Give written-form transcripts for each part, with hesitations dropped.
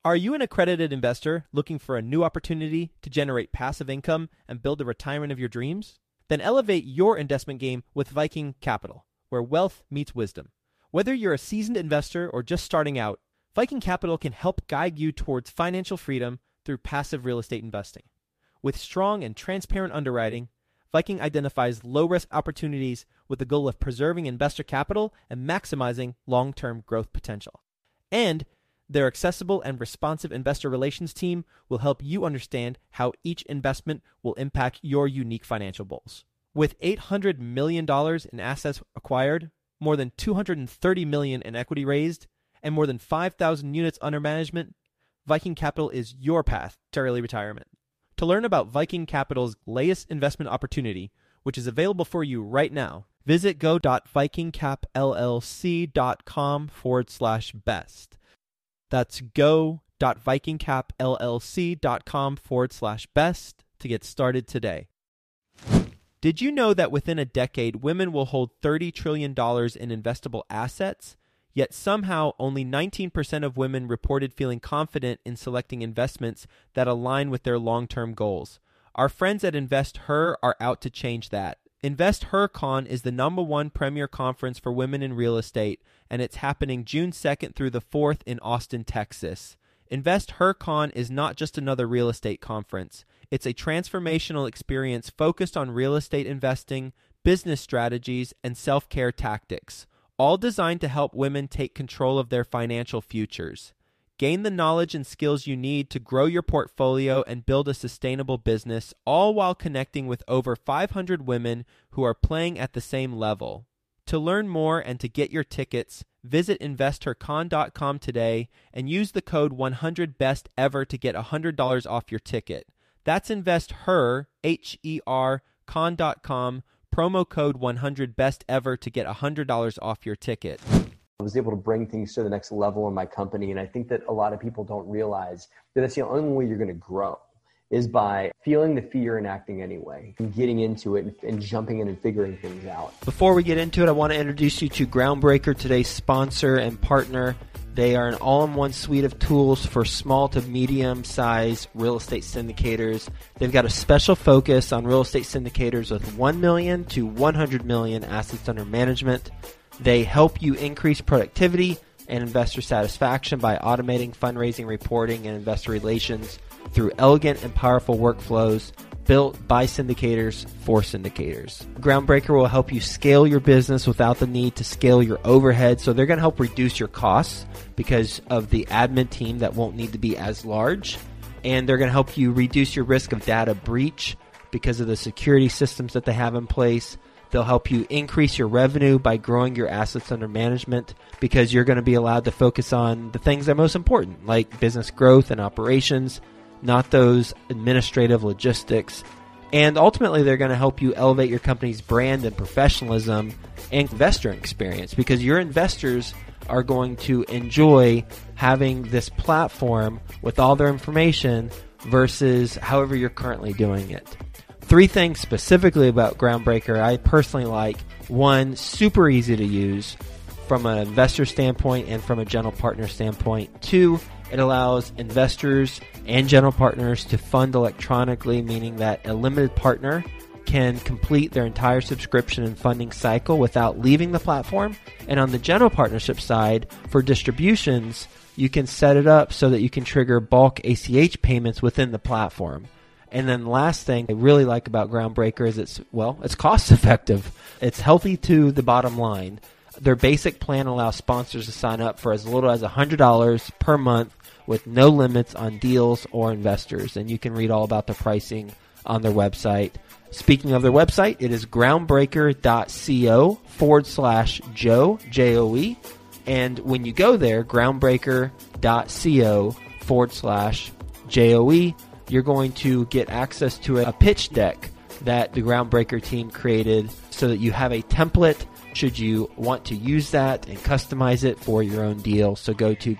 Are you an accredited investor looking for a new opportunity to generate passive income and build the retirement of your dreams? Then elevate your investment game with Viking Capital, where wealth meets wisdom. Whether you're a seasoned investor or just starting out, Viking Capital can help guide you towards financial freedom through passive real estate investing. With strong and transparent underwriting, Viking identifies low-risk opportunities with the goal of preserving investor capital and maximizing long-term growth potential. And their accessible and responsive investor relations team will help you understand how each investment will impact your unique financial goals. With $800 million in assets acquired, more than $230 million in equity raised, and more than 5,000 units under management, Viking Capital is your path to early retirement. To learn about Viking Capital's latest investment opportunity, which is available for you right now, visit go.vikingcapllc.com/best. That's go.vikingcapllc.com/best to get started today. Did you know that within a decade, women will hold $30 trillion in investable assets? Yet somehow only 19% of women reported feeling confident in selecting investments that align with their long-term goals. Our friends at InvestHer are out to change that. InvestHerCon is the #1 premier conference for women in real estate, and it's happening June 2nd through the 4th in Austin, Texas. InvestHerCon is not just another real estate conference. It's a transformational experience focused on real estate investing, business strategies, and self-care tactics, all designed to help women take control of their financial futures. Gain the knowledge and skills you need to grow your portfolio and build a sustainable business, all while connecting with over 500 women who are playing at the same level. To learn more and to get your tickets, visit InvestHerCon.com today and use the code 100BESTEVER to get $100 off your ticket. That's InvestHer, H-E-R, con.com, promo code 100BESTEVER to get $100 off your ticket. I was able to bring things to the next level in my company. And I think that a lot of people don't realize that that's the only way you're going to grow is by feeling the fear and acting anyway, and getting into it and jumping in and figuring things out. Before we get into it, I want to introduce you to Groundbreaker, today's sponsor and partner. They are an all-in-one suite of tools for small to medium-sized real estate syndicators. They've got a special focus on real estate syndicators with 1 million to 100 million assets under management. They help you increase productivity and investor satisfaction by automating fundraising, reporting, and investor relations through elegant and powerful workflows built by syndicators for syndicators. Groundbreaker will help you scale your business without the need to scale your overhead. So they're going to help reduce your costs because of the admin team that won't need to be as large. And they're going to help you reduce your risk of data breach because of the security systems that they have in place. They'll help you increase your revenue by growing your assets under management because you're going to be allowed to focus on the things that are most important, like business growth and operations, not those administrative logistics. And ultimately, they're going to help you elevate your company's brand and professionalism and investor experience because your investors are going to enjoy having this platform with all their information versus however you're currently doing it. 3 things specifically about Groundbreaker I personally like. 1, super easy to use from an investor standpoint and from a general partner standpoint. 2, it allows investors and general partners to fund electronically, meaning that a limited partner can complete their entire subscription and funding cycle without leaving the platform. And on the general partnership side, for distributions, you can set it up so that you can trigger bulk ACH payments within the platform. And then the last thing I really like about Groundbreaker is it's cost effective. It's healthy to the bottom line. Their basic plan allows sponsors to sign up for as little as $100 per month with no limits on deals or investors. And you can read all about the pricing on their website. Speaking of their website, it is groundbreaker.co/Joe, J-O-E. And when you go there, groundbreaker.co/Joe, you're going to get access to a pitch deck that the Groundbreaker team created so that you have a template should you want to use that and customize it for your own deal. So go to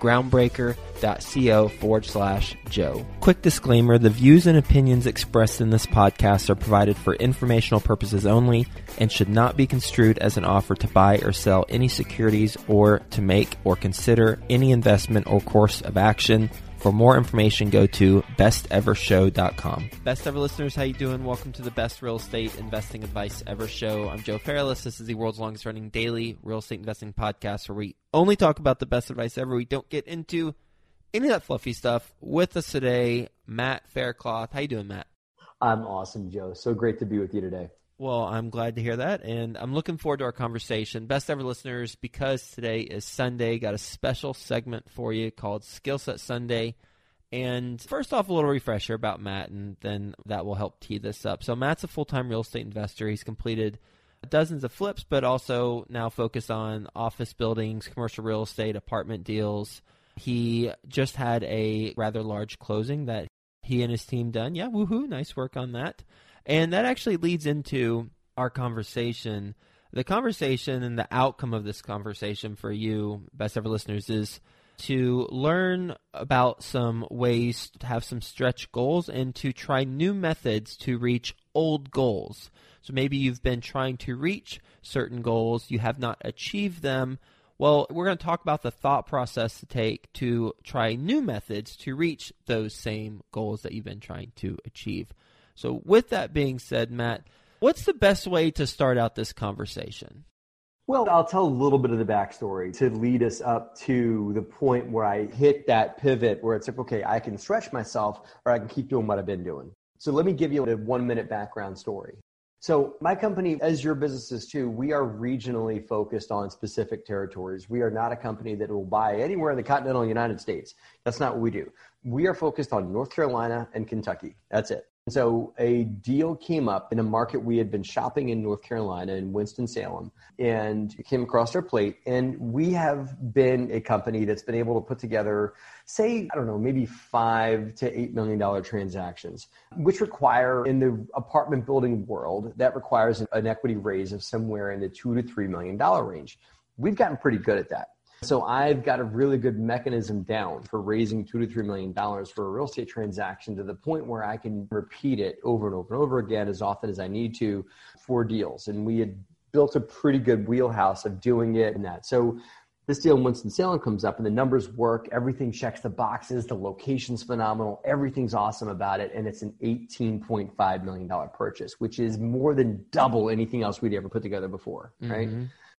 groundbreaker.co/Joe. Quick disclaimer, the views and opinions expressed in this podcast are provided for informational purposes only and should not be construed as an offer to buy or sell any securities or to make or consider any investment or course of action. For more information, go to bestevershow.com. Best Ever listeners, how you doing? Welcome to the Best Real Estate Investing Advice Ever Show. I'm Joe Fairless. This is the world's longest running daily real estate investing podcast where we only talk about the best advice ever. We don't get into any of that fluffy stuff. With us today, Matt Faircloth. How you doing, Matt? I'm awesome, Joe. So great to be with you today. Well, I'm glad to hear that, and I'm looking forward to our conversation. Best Ever listeners, because today is Sunday, got a special segment for you called Skill Set Sunday. And first off, a little refresher about Matt, and then that will help tee this up. So Matt's a full-time real estate investor. He's completed dozens of flips, but also now focused on office buildings, commercial real estate, apartment deals. He just had a rather large closing that he and his team done. Yeah, woohoo, nice work on that. And that actually leads into our conversation. The conversation and the outcome of this conversation for you, Best Ever listeners, is to learn about some ways to have some stretch goals and to try new methods to reach old goals. So maybe you've been trying to reach certain goals, you have not achieved them. Well, we're going to talk about the thought process to take to try new methods to reach those same goals that you've been trying to achieve. So with that being said, Matt, what's the best way to start out this conversation? Well, I'll tell a little bit of the backstory to lead us up to the point where I hit that pivot where it's like, okay, I can stretch myself or I can keep doing what I've been doing. So let me give you a 1-minute background story. So my company, as your businesses too, we are regionally focused on specific territories. We are not a company that will buy anywhere in the continental United States. That's not what we do. We are focused on North Carolina and Kentucky. That's it. So a deal came up in a market we had been shopping in North Carolina in Winston-Salem, and it came across our plate. And we have been a company that's been able to put together, say, I don't know, maybe $5 to $8 million transactions, which require, in the apartment building world, that requires an equity raise of somewhere in the $2 to $3 million range. We've gotten pretty good at that. So I've got a really good mechanism down for raising $2 to $3 million for a real estate transaction to the point where I can repeat it over and over and over again as often as I need to for deals. And we had built a pretty good wheelhouse of doing it and that. So this deal in Winston-Salem comes up and the numbers work. Everything checks the boxes. The location's phenomenal. Everything's awesome about it. And it's an $18.5 million purchase, which is more than double anything else we'd ever put together before, right?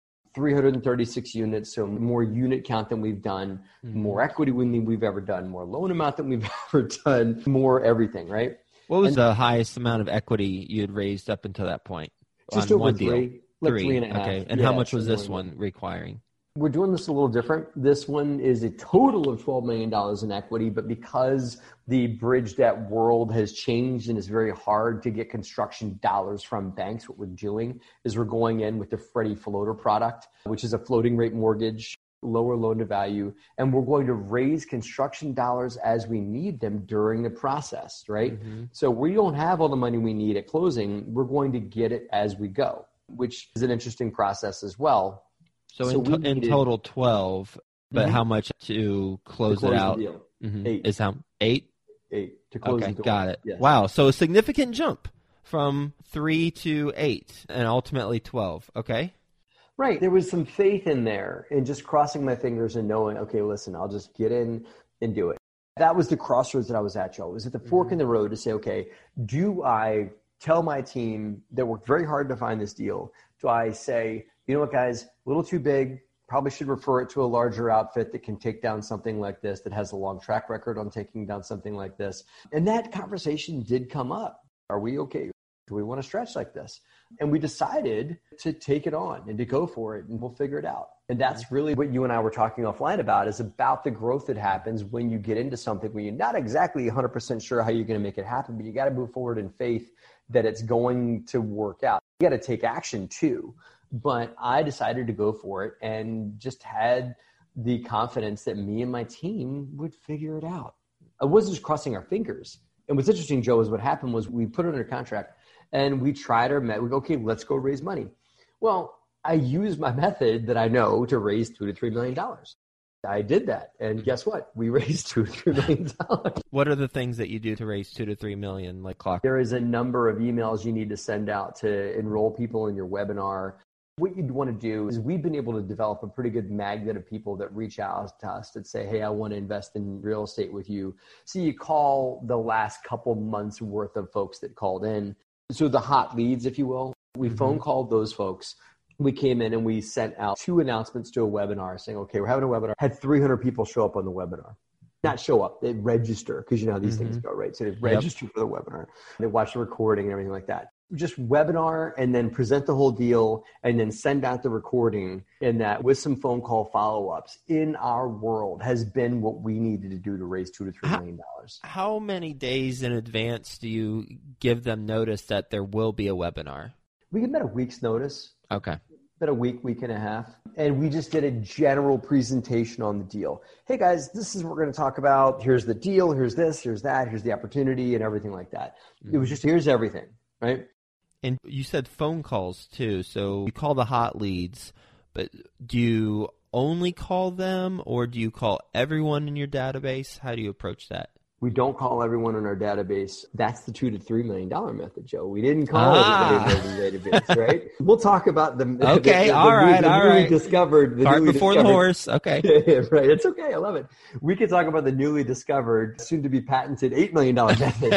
336 units, so more unit count than we've done, more equity than we've ever done, more loan amount than we've ever done, more everything, right? What was the highest amount of equity you had raised up until that point? Just on over one three, deal? like 3.5. Okay, and how much was this one requiring? We're doing this a little different. This one is a total of $12 million in equity, but because the bridge debt world has changed and it's very hard to get construction dollars from banks, what we're doing is we're going in with the Freddie Floater product, which is a floating rate mortgage, lower loan to value, and we're going to raise construction dollars as we need them during the process, right? So we don't have all the money we need at closing. We're going to get it as we go, which is an interesting process as well. So in total 12, but how much to close it out? The deal. 8. Is how 8? 8 to close the deal. Got it. Yes. Wow, so a significant jump from 3 to 8 and ultimately 12. Okay. Right. There was some faith in there and just crossing my fingers and knowing, okay, listen, I'll just get in and do it. That was the crossroads that I was at, Joe. It was at the fork in the road to say, okay, do I tell my team that worked very hard to find this deal? Do I say, you know what, guys, a little too big, probably should refer it to a larger outfit that can take down something like this, that has a long track record on taking down something like this? And that conversation did come up. Are we okay? Do we want to stretch like this? And we decided to take it on and to go for it, and we'll figure it out. And that's really what you and I were talking offline about, is about the growth that happens when you get into something where you're not exactly 100% sure how you're going to make it happen, but you got to move forward in faith that it's going to work out. You got to take action too. But I decided to go for it and just had the confidence that me and my team would figure it out. I wasn't just crossing our fingers. And what's interesting, Joe, is what happened was we put it under contract and we tried our we go, okay, let's go raise money. Well, I used my method that I know to raise $2 to $3 million. I did that. And guess what? We raised $2 to $3 million. What are the things that you do to raise $2 to $3 million, like clock? There is a number of emails you need to send out to enroll people in your webinar. What you'd want to do is we've been able to develop a pretty good magnet of people that reach out to us that say, hey, I want to invest in real estate with you. So you call the last couple months worth of folks that called in. So the hot leads, if you will, we phone called those folks. We came in and we sent out 2 announcements to a webinar saying, okay, we're having a webinar. Had 300 people show up on the webinar. Not show up, they register, because you know how these things go, right? So they register for the webinar. They watch the recording and everything like that. Just webinar and then present the whole deal and then send out the recording, and that with some phone call follow-ups in our world has been what we needed to do to raise $2 to $3 million. How many days in advance do you give them notice that there will be a webinar? We give about a week's notice. Okay. About a week and a half. And we just did a general presentation on the deal. Hey guys, this is what we're going to talk about. Here's the deal. Here's this, here's that, here's the opportunity and everything like that. It was just, here's everything, right? And you said phone calls too. So you call the hot leads, but do you only call them or do you call everyone in your database? How do you approach that? We don't call everyone in our database. That's the $2 to $3 million method, Joe. We didn't call everybody in the database, right? We'll talk about the newly discovered. Cart before the horse. Okay. Right. It's okay. I love it. We could talk about the newly discovered, soon to be patented $8 million method,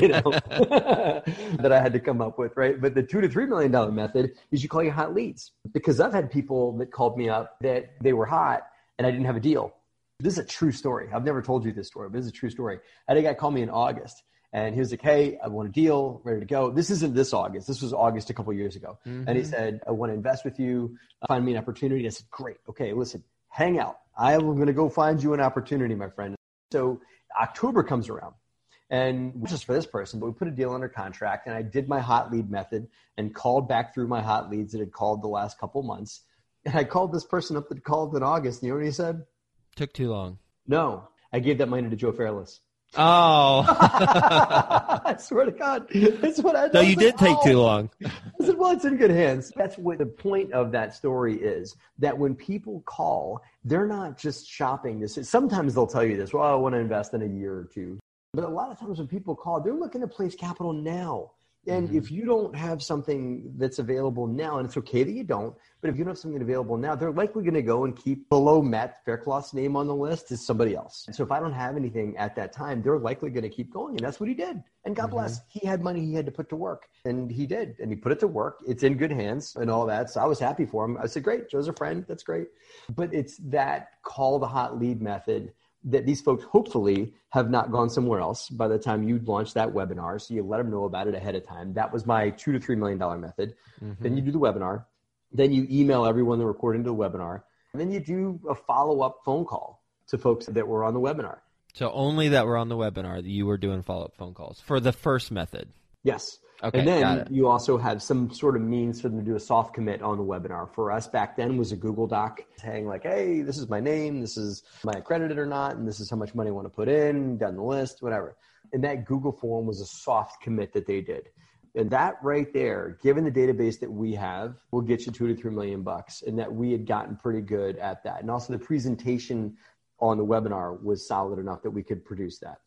that I had to come up with, right? But the $2 to $3 million method is you call your hot leads, because I've had people that called me up that they were hot and I didn't have a deal. This is a true story. I've never told you this story, but this is a true story. I had a guy call me in August, and he was like, hey, I want a deal, ready to go. This isn't this August. This was August a couple of years ago. And he said, I want to invest with you. Find me an opportunity. I said, great. Okay, listen, hang out. I am going to go find you an opportunity, my friend. So October comes around, and just for this person, but we put a deal under contract, and I did my hot lead method and called back through my hot leads that had called the last couple months. And I called this person up that called in August. And you know what he said? Took too long. No, I gave that money to Joe Fairless. Oh. I swear to God. That's what I did. So you did take too long. I said, well, it's in good hands. That's what the point of that story is, that when people call, they're not just shopping this. Sometimes they'll tell you this, well, I want to invest in a year or two. But a lot of times when people call, they're looking to place capital now. And if you don't have something that's available now, and it's okay that you don't, but if you don't have something available now, they're likely going to go and keep below Matt Faircloth's name on the list is somebody else. So if I don't have anything at that time, they're likely going to keep going. And that's what he did. And God bless, he had money he had to put to work. And he did. And he put it to work. It's in good hands and all that. So I was happy for him. I said, great, Joe's a friend. That's great. But it's that call the hot lead method that these folks hopefully have not gone somewhere else by the time you launch that webinar. So you let them know about it ahead of time. That was my $2 to $3 million method. Then you do the webinar. Then you email everyone that recorded into the webinar. And then you do a follow-up phone call to folks that were on the webinar. So only that were on the webinar, you were doing follow-up phone calls for the first method. Yes. Okay, and then you also have some sort of means for them to do a soft commit on the webinar. For us back then was a Google Doc saying like, hey, this is my name, this is am I accredited or not, and this is how much money I want to put in, down the list, whatever. And that Google form was a soft commit that they did. And that right there, given the database that we have, will get you $2 to $3 million, and that we had gotten pretty good at that. And also the presentation on the webinar was solid enough that we could produce that.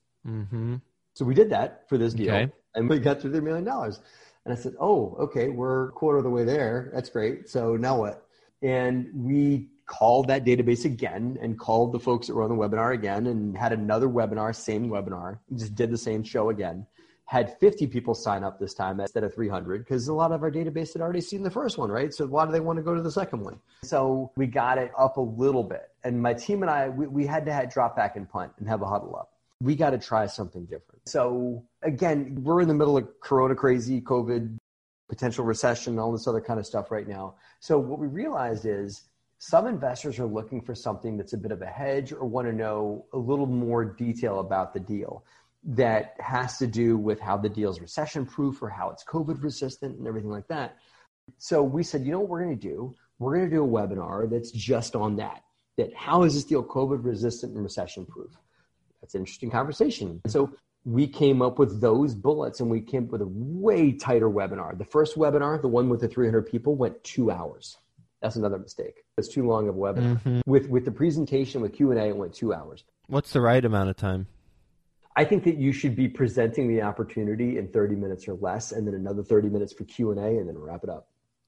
So we did that for this deal, and we got to $3 million. And I said, oh, okay, we're a quarter of the way there. That's great. So now what? And we called that database again and called the folks that were on the webinar again and had another webinar, same webinar, just did the same show again. Had 50 people sign up this time instead of 300 because a lot of our database had already seen the first one, right? So why do they want to go to the second one? So we got it up a little bit. And my team and I, we had to drop back and punt and have a huddle up. We got to try something different. So again, we're in the middle of Corona crazy, COVID, potential recession, all this other kind of stuff right now. So what we realized is some investors are looking for something that's a bit of a hedge or want to know a little more detail about the deal that has to do with how the deal is recession proof or how it's COVID resistant and everything like that. So we said, you know what we're going to do? We're going to do a webinar that's just on that how is this deal COVID resistant and recession proof? That's an interesting conversation. So we came up with those bullets and we came up with a way tighter webinar. The first webinar, the one with the 300 people, went 2 hours. That's another mistake. It's too long of a webinar. With the presentation, with Q&A, it went 2 hours. What's the right amount of time? I think that you should be presenting the opportunity in 30 minutes or less, and then another 30 minutes for Q&A, and then wrap it up.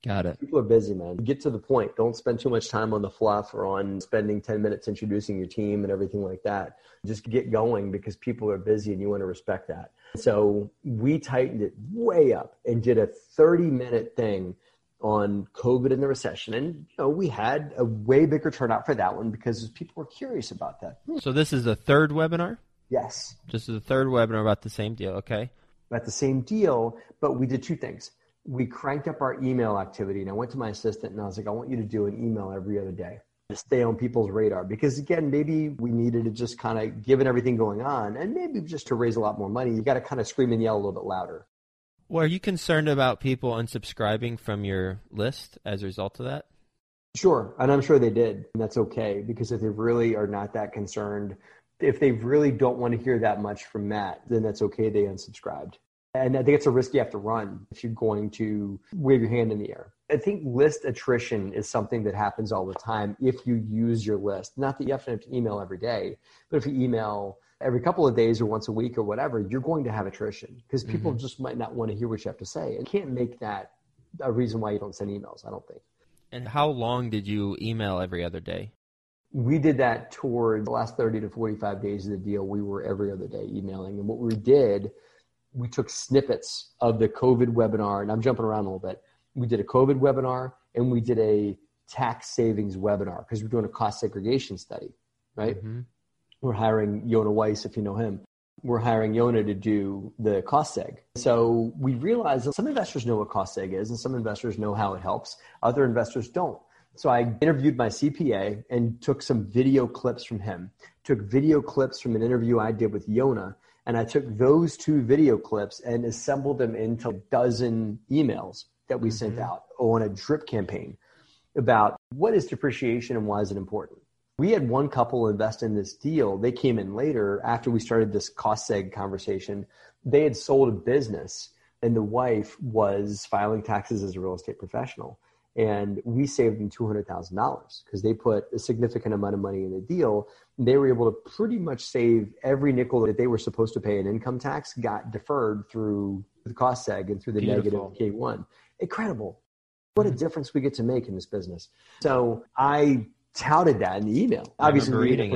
Got it. People are busy, man. Get to the point. Don't spend too much time on the fluff or on spending 10 minutes introducing your team and everything like that. Just get going because people are busy and you want to respect that. So we tightened it way up and did a 30-minute thing on COVID and the recession. And we had a way bigger turnout for that one because people were curious about that. So this is the third webinar? Yes. This is the third webinar about the same deal. Okay. About the same deal, but we did two things. We cranked up our email activity, and I went to my assistant and I was like, I want you to do an email every other day to stay on people's radar. Because again, maybe we needed to just kind of, given everything going on, and maybe just to raise a lot more money, you got to kind of scream and yell a little bit louder. Well, are you concerned about people unsubscribing from your list as a result of that? Sure. And I'm sure they did. And that's okay, because if they really are not that concerned, if they really don't want to hear that much from Matt, then that's okay. They unsubscribed. And I think it's a risk you have to run if you're going to wave your hand in the air. I think list attrition is something that happens all the time if you use your list. Not that you have to email every day, but if you email every couple of days or once a week or whatever, you're going to have attrition because people just might not want to hear what you have to say. And you can't make that a reason why you don't send emails, I don't think. And how long did you email every other day? We did that toward the last 30 to 45 days of the deal. We were every other day emailing. And what we did, we took snippets of the COVID webinar, and I'm jumping around a little bit. We did a COVID webinar and we did a tax savings webinar because we're doing a cost segregation study, right? Mm-hmm. We're hiring Yona Weiss, if you know him. We're hiring Yona to do the cost seg. So we realized that some investors know what cost seg is and some investors know how it helps. Other investors don't. So I interviewed my CPA and took some video clips from him, took video clips from an interview I did with Yona, and I took those two video clips and assembled them into a dozen emails that we sent out on a drip campaign about what is depreciation and why is it important. We had one couple invest in this deal. They came in later after we started this cost seg conversation. They had sold a business and the wife was filing taxes as a real estate professional. And we saved them $200,000 because they put a significant amount of money in the deal. They were able to pretty much save every nickel that they were supposed to pay in income tax got deferred through the cost seg and through the negative K1. Incredible. What a difference we get to make in this business. So I touted that in the email. Obviously, leaving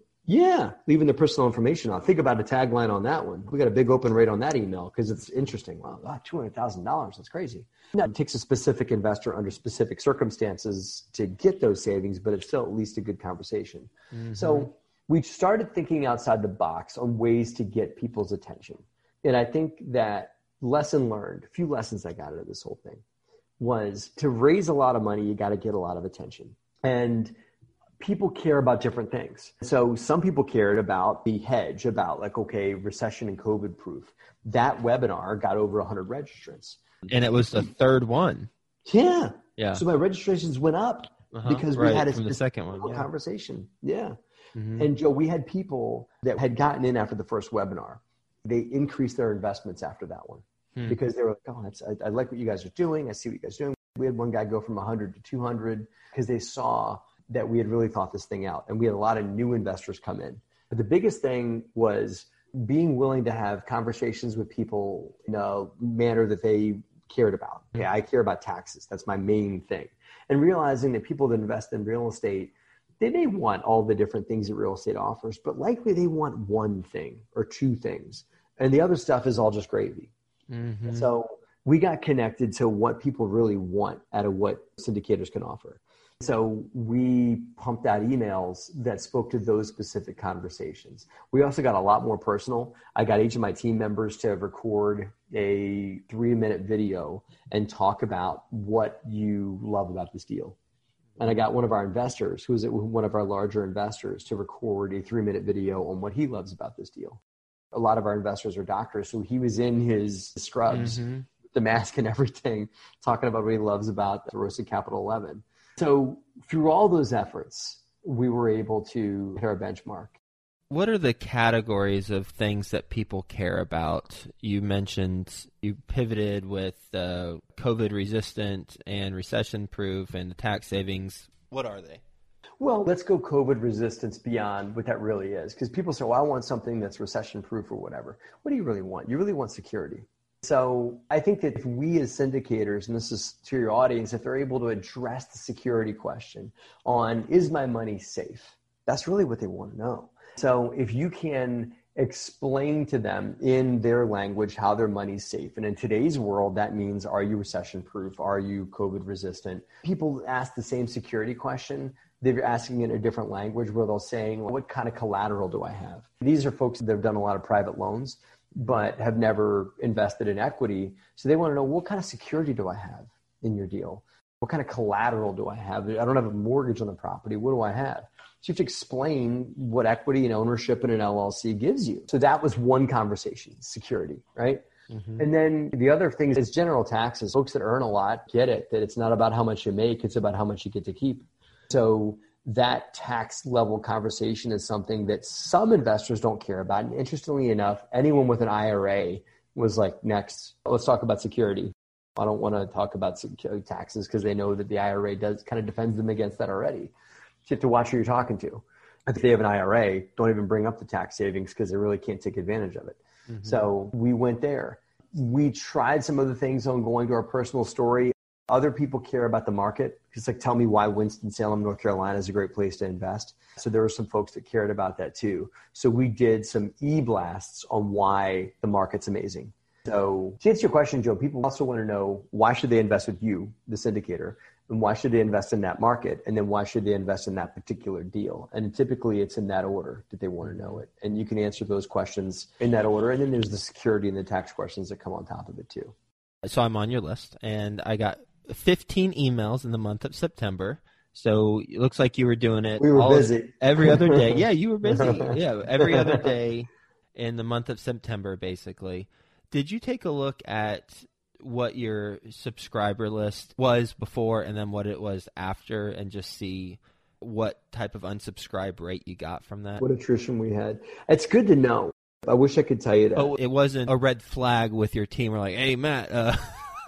the personal information on. Think about a tagline on that one. We got a big open rate on that email because it's interesting. Wow, $200,000. That's crazy. Now, it takes a specific investor under specific circumstances to get those savings, but it's still at least a good conversation. Mm-hmm. So we started thinking outside the box on ways to get people's attention. And I think that lesson learned, a few lessons I got out of this whole thing, was to raise a lot of money, you got to get a lot of attention. And people care about different things. So some people cared about the hedge, about like, okay, recession and COVID proof. That webinar got over 100 registrants. And it was the third one. Yeah. So my registrations went up because we had from the second one conversation. Yeah. Mm-hmm. And Joe, we had people that had gotten in after the first webinar. They increased their investments after that one because they were like, oh, I like what you guys are doing. I see what you guys are doing. We had one guy go from 100 to 200 because they saw that we had really thought this thing out. And we had a lot of new investors come in. But the biggest thing was being willing to have conversations with people in a manner that they cared about. Okay, I care about taxes. That's my main thing. And realizing that people that invest in real estate, they may want all the different things that real estate offers, but likely they want one thing or two things. And the other stuff is all just gravy. Mm-hmm. So we got connected to what people really want out of what syndicators can offer. So we pumped out emails that spoke to those specific conversations. We also got a lot more personal. I got each of my team members to record a 3-minute video and talk about what you love about this deal. And I got one of our investors, who's one of our larger investors, to record a 3-minute video on what he loves about this deal. A lot of our investors are doctors, so he was in his scrubs, the mask and everything, talking about what he loves about Roasted Capital 11. So through all those efforts, we were able to hit our benchmark. What are the categories of things that people care about? You mentioned you pivoted with COVID resistant and recession proof and the tax savings. What are they? Well, let's go COVID resistance beyond what that really is. Because people say, well, I want something that's recession proof or whatever. What do you really want? You really want security. So I think that if we as syndicators, and this is to your audience, if they're able to address the security question on, is my money safe? That's really what they want to know. So if you can explain to them in their language how their money's safe. And in today's world, that means, are you recession proof? Are you COVID resistant? People ask the same security question. They're asking it in a different language where they're saying, well, what kind of collateral do I have? These are folks that have done a lot of private loans, but have never invested in equity. So they want to know, what kind of security do I have in your deal? What kind of collateral do I have? I don't have a mortgage on the property. What do I have? So you have to explain what equity and ownership in an LLC gives you. So that was one conversation, security, right? Mm-hmm. And then the other thing is general taxes. Folks that earn a lot get it, that it's not about how much you make, it's about how much you get to keep. So that tax level conversation is something that some investors don't care about. And interestingly enough, anyone with an IRA was like, next, let's talk about security. I don't want to talk about taxes because they know that the IRA does kind of defends them against that already. So you have to watch who you're talking to. If they have an IRA, don't even bring up the tax savings because they really can't take advantage of it. Mm-hmm. So we went there. We tried some other things on going to our personal story. Other people care about the market. It's like, tell me why Winston-Salem, North Carolina is a great place to invest. So there were some folks that cared about that too. So we did some e-blasts on why the market's amazing. So to answer your question, Joe, people also want to know, why should they invest with you, the syndicator? And why should they invest in that market? And then why should they invest in that particular deal? And typically it's in that order that they want to know it. And you can answer those questions in that order. And then there's the security and the tax questions that come on top of it too. So I'm on your list, and I got 15 emails in the month of September. So it looks like you were doing it. We were busy. Every other day. Yeah, you were busy. Yeah, every other day in the month of September, basically. Did you take a look at what your subscriber list was before and then what it was after, and just see what type of unsubscribe rate you got from that? What attrition we had. It's good to know. I wish I could tell you that. Oh, it wasn't a red flag with your team. We're like, hey, Matt,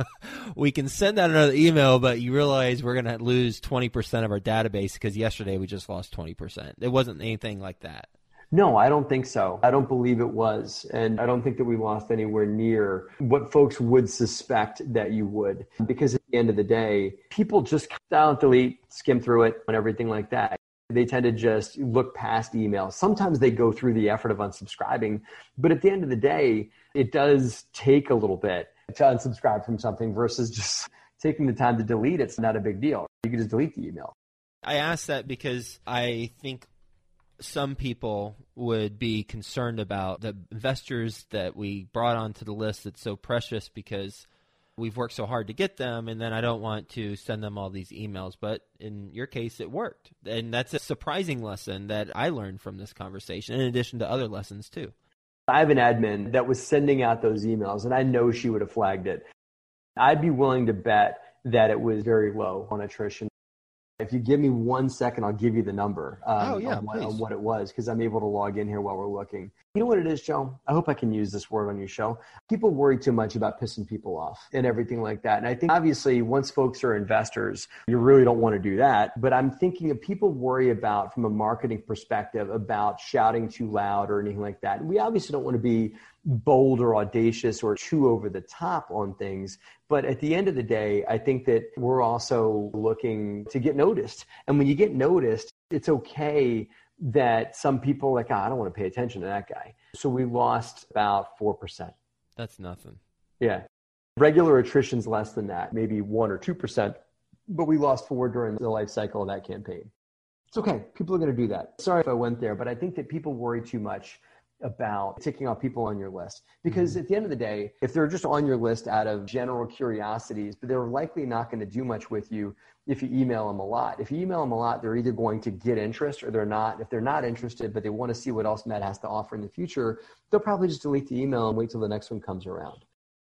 we can send out another email, but you realize we're going to lose 20% of our database because yesterday we just lost 20%. It wasn't anything like that. No, I don't think so. I don't believe it was. And I don't think that we lost anywhere near what folks would suspect that you would. Because at the end of the day, people just down, delete, skim through it and everything like that. They tend to just look past emails. Sometimes they go through the effort of unsubscribing. But at the end of the day, it does take a little bit to unsubscribe from something versus just taking the time to delete. It's not a big deal. You can just delete the email. I asked that because I think some people would be concerned about the investors that we brought onto the list that's so precious because we've worked so hard to get them, and then I don't want to send them all these emails. But in your case, it worked. And that's a surprising lesson that I learned from this conversation, in addition to other lessons too. I have an admin that was sending out those emails, and I know she would have flagged it. I'd be willing to bet that it was very low on attrition. If you give me 1 second, I'll give you the number on what it was, because I'm able to log in here while we're looking. You know what it is, Joe? I hope I can use this word on your show. People worry too much about pissing people off and everything like that. And I think obviously once folks are investors, you really don't want to do that. But I'm thinking of people worry about, from a marketing perspective, about shouting too loud or anything like that. And we obviously don't want to be bold or audacious or too over the top on things. But at the end of the day, I think that we're also looking to get noticed. And when you get noticed, it's okay that some people are like, I don't want to pay attention to that guy. So we lost about 4%. That's nothing. Yeah. Regular attrition's less than that, maybe 1 or 2%. But we lost 4 during the life cycle of that campaign. It's okay. People are going to do that. Sorry if I went there, but I think that people worry too much about ticking off people on your list. Because at the end of the day, if they're just on your list out of general curiosities, but they're likely not going to do much with you if you email them a lot. If you email them a lot, they're either going to get interest or they're not. If they're not interested, but they want to see what else Matt has to offer in the future, they'll probably just delete the email and wait till the next one comes around.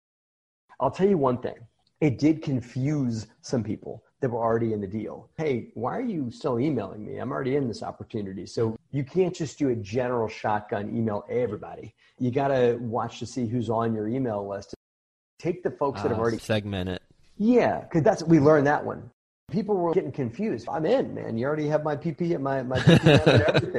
I'll tell you one thing. It did confuse some people that were already in the deal. Hey, why are you still emailing me? I'm already in this opportunity. So you can't just do a general shotgun email everybody. You got to watch to see who's on your email list. Take the folks that have already segment it. Yeah, because we learned that one. People were getting confused. I'm in, man. You already have my PP and my PP and everything.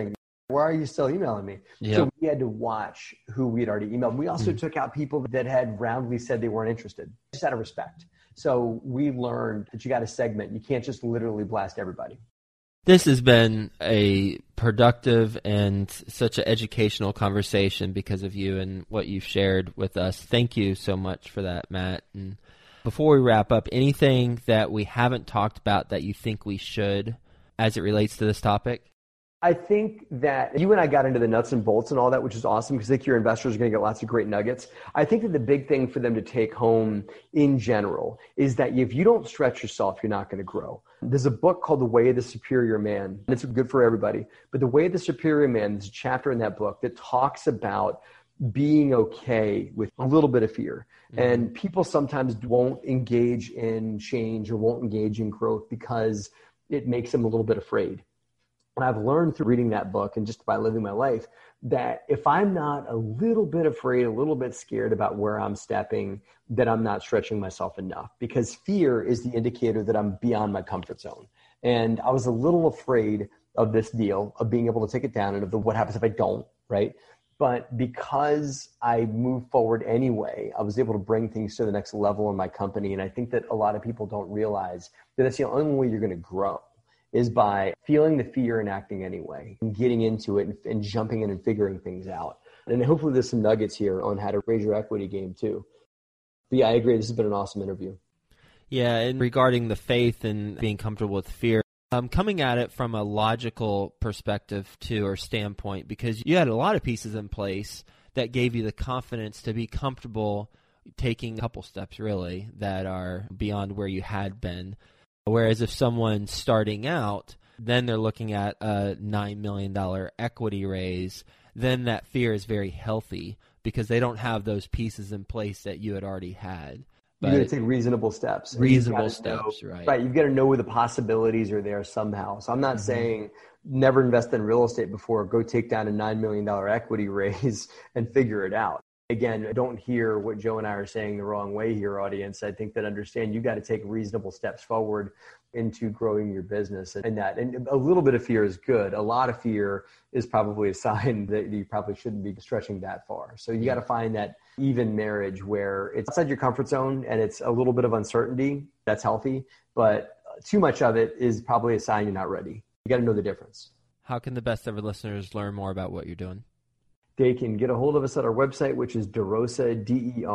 Why are you still emailing me? Yep. So we had to watch who we had already emailed. We also took out people that had roundly said they weren't interested, just out of respect. So we learned that you got to segment. You can't just literally blast everybody. This has been a productive and such an educational conversation because of you and what you've shared with us. Thank you so much for that, Matt. And before we wrap up, anything that we haven't talked about that you think we should as it relates to this topic? I think that you and I got into the nuts and bolts and all that, which is awesome because I think your investors are going to get lots of great nuggets. I think that the big thing for them to take home in general is that if you don't stretch yourself, you're not going to grow. There's a book called The Way of the Superior Man, and it's good for everybody. But The Way of the Superior Man, there's a chapter in that book that talks about being okay with a little bit of fear. Mm-hmm. And people sometimes won't engage in change or won't engage in growth because it makes them a little bit afraid. And I've learned through reading that book and just by living my life that if I'm not a little bit afraid, a little bit scared about where I'm stepping, that I'm not stretching myself enough, because fear is the indicator that I'm beyond my comfort zone. And I was a little afraid of this deal, of being able to take it down and of what happens if I don't, right? But because I moved forward anyway, I was able to bring things to the next level in my company. And I think that a lot of people don't realize that that's the only way you're going to grow, is by feeling the fear and acting anyway, and getting into it and jumping in and figuring things out. And hopefully there's some nuggets here on how to raise your equity game too. But yeah, I agree. This has been an awesome interview. Yeah, and regarding the faith and being comfortable with fear, coming at it from a logical perspective too, or standpoint, because you had a lot of pieces in place that gave you the confidence to be comfortable taking a couple steps really that are beyond where you had been. Whereas if someone's starting out, then they're looking at a $9 million equity raise, then that fear is very healthy because they don't have those pieces in place that you had already had. But you got to take reasonable steps. Reasonable steps, right. Right. You've got to know where the possibilities are there somehow. So I'm not saying never invest in real estate before, go take down a $9 million equity raise and figure it out. Again, don't hear what Joe and I are saying the wrong way here, audience. I think that understand you got to take reasonable steps forward into growing your business, and a little bit of fear is good. A lot of fear is probably a sign that you probably shouldn't be stretching that far. So you got to find that even marriage where it's outside your comfort zone and it's a little bit of uncertainty. That's healthy, but too much of it is probably a sign you're not ready. You got to know the difference. How can the best ever listeners learn more about what you're doing? They can get a hold of us at our website, which is DeRosa,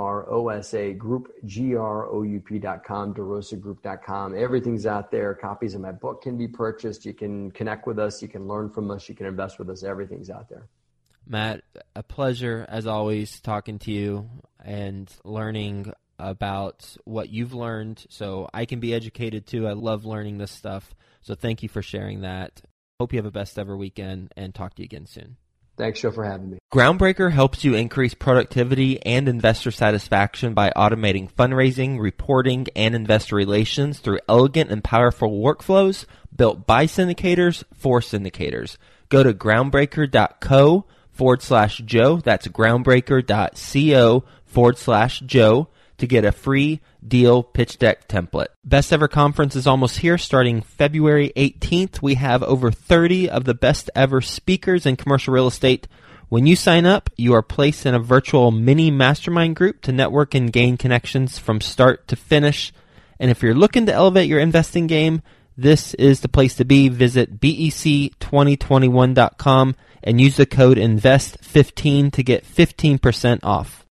DEROSA Group, GROUP.com, DeRosaGroup.com. Everything's out there. Copies of my book can be purchased. You can connect with us. You can learn from us. You can invest with us. Everything's out there. Matt, a pleasure, as always, talking to you and learning about what you've learned so I can be educated too. I love learning this stuff. So thank you for sharing that. Hope you have a best ever weekend and talk to you again soon. Thanks, Joe, for having me. Groundbreaker helps you increase productivity and investor satisfaction by automating fundraising, reporting, and investor relations through elegant and powerful workflows built by syndicators for syndicators. Go to groundbreaker.co/Joe. That's groundbreaker.co/Joe to get a free deal pitch deck template. Best Ever Conference is almost here. Starting February 18th, we have over 30 of the best ever speakers in commercial real estate. When you sign up, you are placed in a virtual mini mastermind group to network and gain connections from start to finish. And if you're looking to elevate your investing game, this is the place to be. Visit BEC2021.com and use the code INVEST15 to get 15% off.